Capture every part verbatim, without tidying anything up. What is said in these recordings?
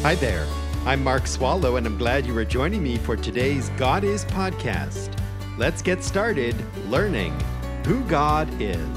Hi there. I'm Mark Swallow, and I'm glad you are joining me for today's God Is podcast. Let's get started learning who God is.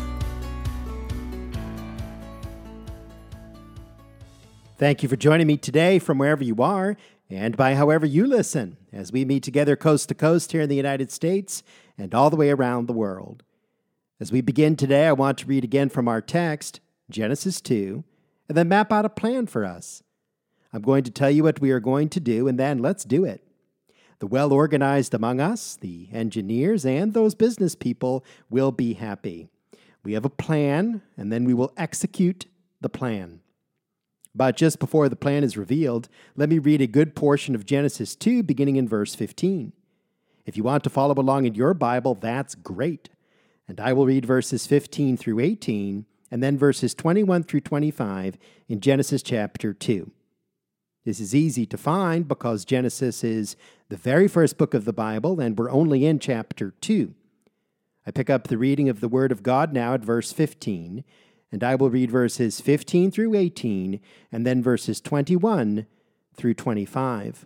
Thank you for joining me today from wherever you are and by however you listen as we meet together coast to coast here in the United States and all the way around the world. As we begin today, I want to read again from our text, Genesis two, and then map out a plan for us. I'm going to tell you what we are going to do, and then let's do it. The well-organized among us, the engineers, and those business people will be happy. We have a plan, and then we will execute the plan. But just before the plan is revealed, let me read a good portion of Genesis two, beginning in verse fifteen. If you want to follow along in your Bible, that's great. And I will read verses fifteen through eighteen, and then verses twenty-one through twenty-five in Genesis chapter two. This is easy to find because Genesis is the very first book of the Bible, and we're only in chapter two. I pick up the reading of the Word of God now at verse fifteen, and I will read verses fifteen through eighteen, and then verses twenty-one through twenty-five.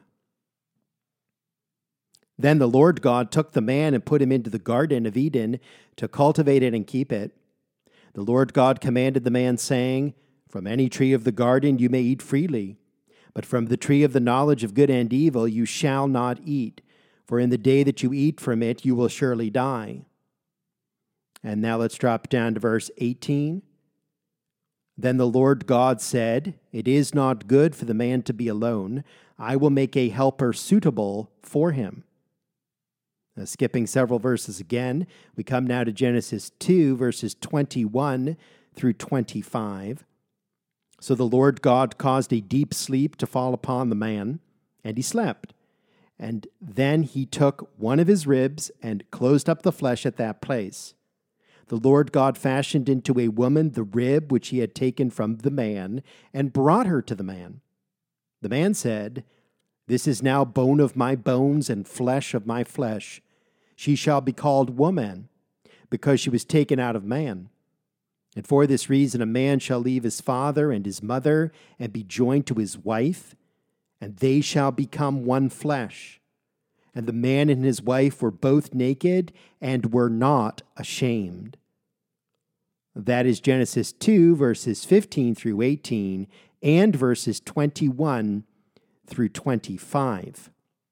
Then the Lord God took the man and put him into the Garden of Eden to cultivate it and keep it. The Lord God commanded the man, saying, "From any tree of the garden you may eat freely, but from the tree of the knowledge of good and evil you shall not eat, for in the day that you eat from it you will surely die." And now let's drop down to verse eighteen. Then the Lord God said, "It is not good for the man to be alone. I will make a helper suitable for him." Now, skipping several verses again, we come now to Genesis two, verses twenty-one through twenty-five. So the Lord God caused a deep sleep to fall upon the man, and he slept. And then he took one of his ribs and closed up the flesh at that place. The Lord God fashioned into a woman the rib which he had taken from the man, and brought her to the man. The man said, "This is now bone of my bones and flesh of my flesh. She shall be called woman, because she was taken out of man. And for this reason a man shall leave his father and his mother, and be joined to his wife, and they shall become one flesh. And the man and his wife were both naked, and were not ashamed." That is Genesis two, verses fifteen through eighteen, and verses twenty-one through twenty-five.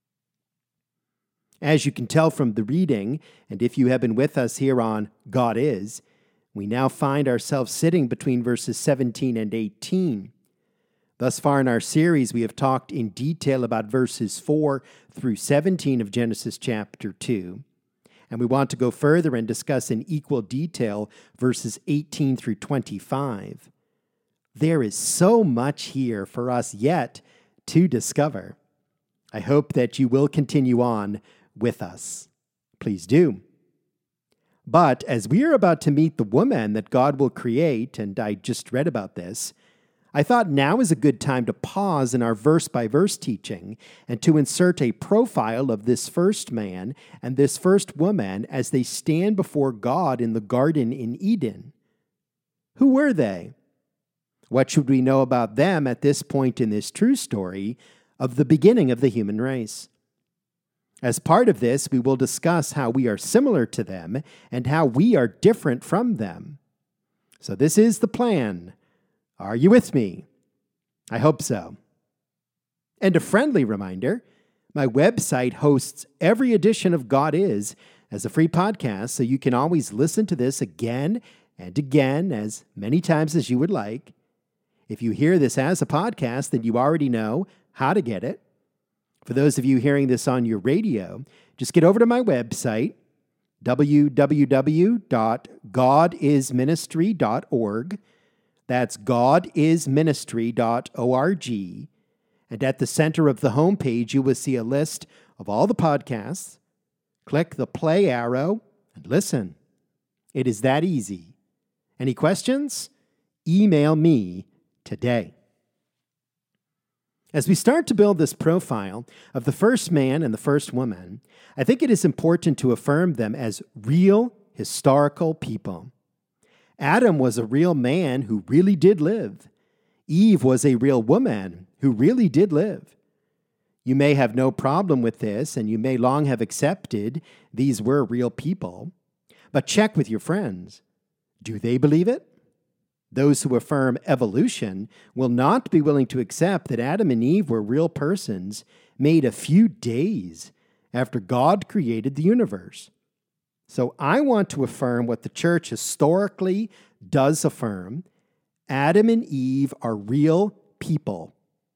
As you can tell from the reading, and if you have been with us here on God Is, we now find ourselves sitting between verses seventeen and eighteen. Thus far in our series, we have talked in detail about verses four through seventeen of Genesis chapter two. And we want to go further and discuss in equal detail verses eighteen through twenty-five. There is so much here for us yet to discover. I hope that you will continue on with us. Please do. But as we are about to meet the woman that God will create, and I just read about this, I thought now is a good time to pause in our verse-by-verse teaching and to insert a profile of this first man and this first woman as they stand before God in the Garden in Eden. Who were they? What should we know about them at this point in this true story of the beginning of the human race? As part of this, we will discuss how we are similar to them and how we are different from them. So this is the plan. Are you with me? I hope so. And a friendly reminder, my website hosts every edition of God Is as a free podcast, so you can always listen to this again and again as many times as you would like. If you hear this as a podcast, then you already know how to get it. For those of you hearing this on your radio, just get over to my website, w w w dot god is ministry dot org. That's god is ministry dot org. And at the center of the homepage, you will see a list of all the podcasts. Click the play arrow and listen. It is that easy. Any questions? Email me today. As we start to build this profile of the first man and the first woman, I think it is important to affirm them as real historical people. Adam was a real man who really did live. Eve was a real woman who really did live. You may have no problem with this, and you may long have accepted these were real people, but check with your friends. Do they believe it? Those who affirm evolution will not be willing to accept that Adam and Eve were real persons made a few days after God created the universe. So I want to affirm what the church historically does affirm. Adam and Eve are real people.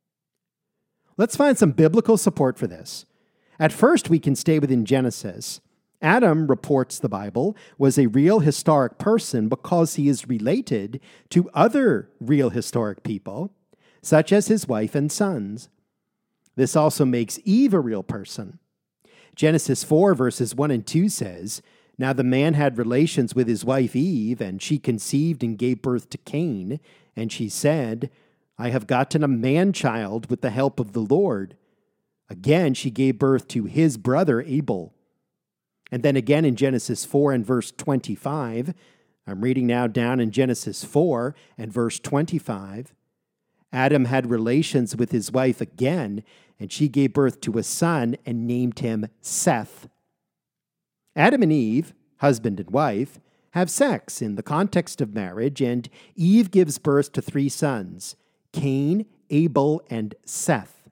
Let's find some biblical support for this. At first, we can stay within Genesis. Adam, reports the Bible, was a real historic person because he is related to other real historic people, such as his wife and sons. This also makes Eve a real person. Genesis four, verses one and two says, "Now the man had relations with his wife Eve, and she conceived and gave birth to Cain. And she said, 'I have gotten a man-child with the help of the Lord.' Again, she gave birth to his brother Abel." And then again in Genesis four and verse twenty-five, I'm reading now down in Genesis four and verse twenty-five, Adam had relations with his wife again, and she gave birth to a son and named him Seth. Adam and Eve, husband and wife, have sex in the context of marriage, and Eve gives birth to three sons, Cain, Abel, and Seth.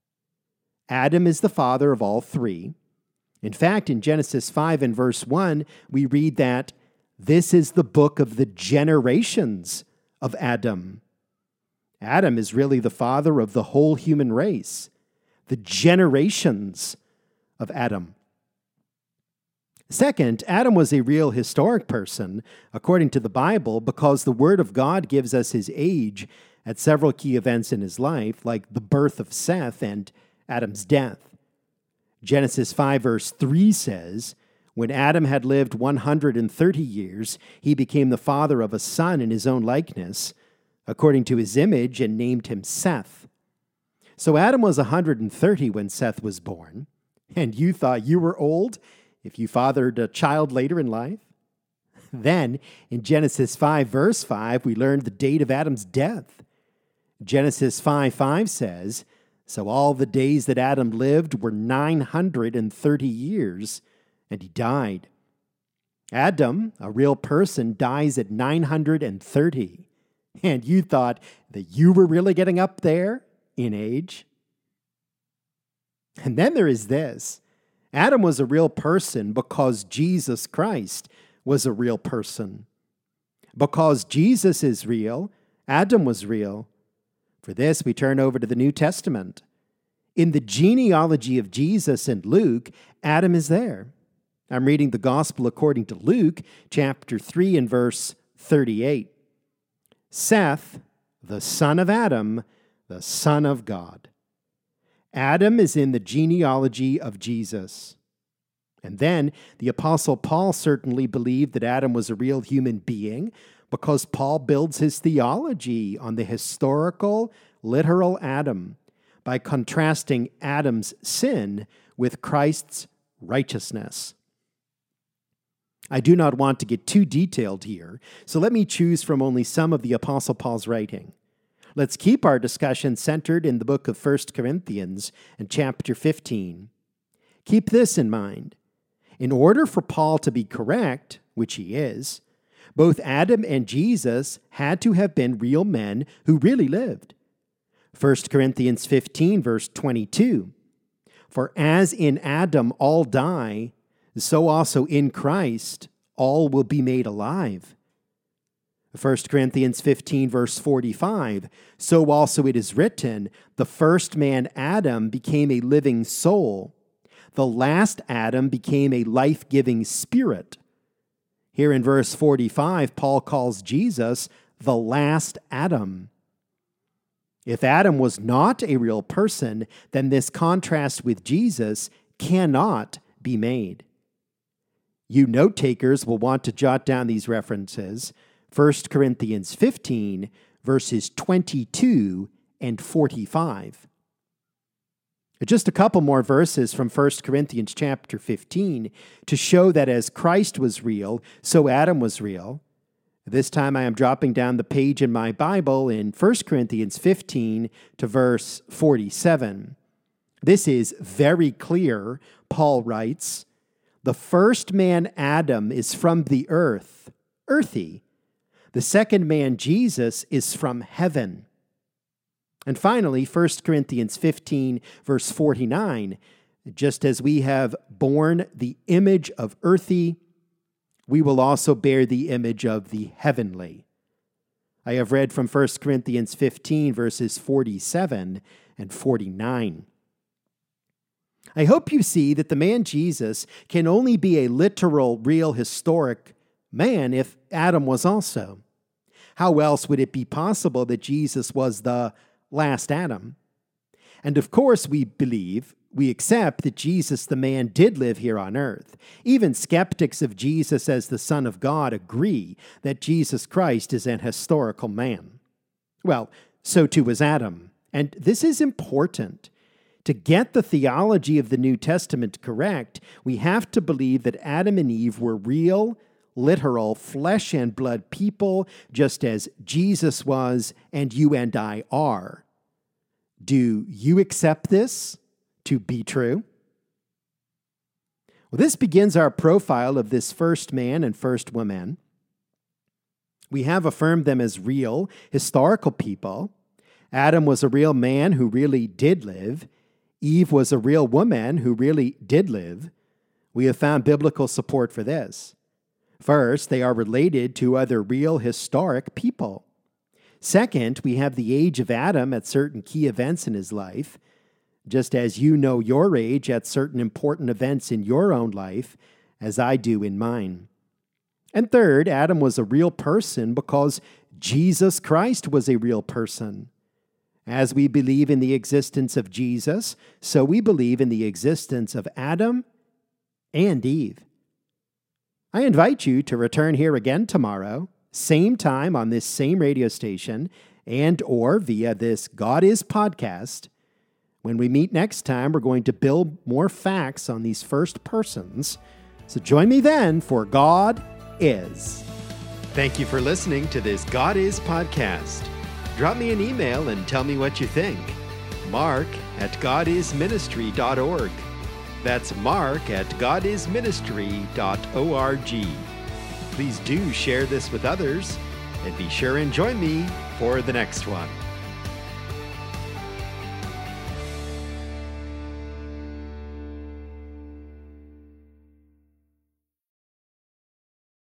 Adam is the father of all three. In fact, in Genesis five and verse one, we read that this is the book of the generations of Adam. Adam is really the father of the whole human race, the generations of Adam. Second, Adam was a real historic person, according to the Bible, because the Word of God gives us his age at several key events in his life, like the birth of Seth and Adam's death. Genesis five verse three says, "When Adam had lived one hundred thirty years, he became the father of a son in his own likeness, according to his image, and named him Seth." So Adam was one hundred thirty when Seth was born, and you thought you were old if you fathered a child later in life? Then, in Genesis five verse five, we learned the date of Adam's death. Genesis five five says, "So all the days that Adam lived were nine hundred thirty years, and he died." Adam, a real person, dies at nine hundred thirty. And you thought that you were really getting up there in age? And then there is this. Adam was a real person because Jesus Christ was a real person. Because Jesus is real, Adam was real. For this, we turn over to the New Testament. In the genealogy of Jesus in Luke, Adam is there. I'm reading the Gospel according to Luke, chapter three and verse thirty-eight. Seth, the son of Adam, the son of God. Adam is in the genealogy of Jesus. And then the Apostle Paul certainly believed that Adam was a real human being because Paul builds his theology on the historical, literal Adam by contrasting Adam's sin with Christ's righteousness. I do not want to get too detailed here, so let me choose from only some of the Apostle Paul's writing. Let's keep our discussion centered in the book of First Corinthians and chapter fifteen. Keep this in mind. In order for Paul to be correct, which he is, both Adam and Jesus had to have been real men who really lived. First Corinthians fifteen, verse twenty-two. For as in Adam all die, so also in Christ all will be made alive. First Corinthians fifteen, verse forty-five. So also it is written, the first man Adam became a living soul. The last Adam became a life-giving spirit. Here in verse forty-five, Paul calls Jesus the last Adam. If Adam was not a real person, then this contrast with Jesus cannot be made. You note-takers will want to jot down these references. First Corinthians fifteen, verses twenty-two and forty-five. Just a couple more verses from First Corinthians chapter fifteen to show that as Christ was real, so Adam was real. This time I am dropping down the page in my Bible in First Corinthians fifteen to verse forty-seven. This is very clear. Paul writes, "The first man, Adam, is from the earth, earthy. The second man, Jesus, is from heaven." And finally, First Corinthians fifteen, verse forty-nine, "Just as we have borne the image of earthy, we will also bear the image of the heavenly." I have read from First Corinthians fifteen, verses forty-seven and forty-nine. I hope you see that the man Jesus can only be a literal, real, historic man if Adam was also. How else would it be possible that Jesus was the last Adam? And of course, we believe, we accept that Jesus the man did live here on earth. Even skeptics of Jesus as the Son of God agree that Jesus Christ is an historical man. Well, so too was Adam. And this is important. To get the theology of the New Testament correct, we have to believe that Adam and Eve were real, literal, flesh and blood people, just as Jesus was and you and I are. Do you accept this to be true? Well, this begins our profile of this first man and first woman. We have affirmed them as real, historical people. Adam was a real man who really did live. Eve was a real woman who really did live. We have found biblical support for this. First, they are related to other real historic people. Second, we have the age of Adam at certain key events in his life, just as you know your age at certain important events in your own life, as I do in mine. And third, Adam was a real person because Jesus Christ was a real person. As we believe in the existence of Jesus, so we believe in the existence of Adam and Eve. I invite you to return here again tomorrow, same time on this same radio station, and or via this God Is podcast. When we meet next time, we're going to build more facts on these first persons. So join me then for God Is. Thank you for listening to this God Is podcast. Drop me an email and tell me what you think. Mark at god is ministry dot org. That's Mark at god is ministry dot org. Please do share this with others, and be sure and join me for the next one.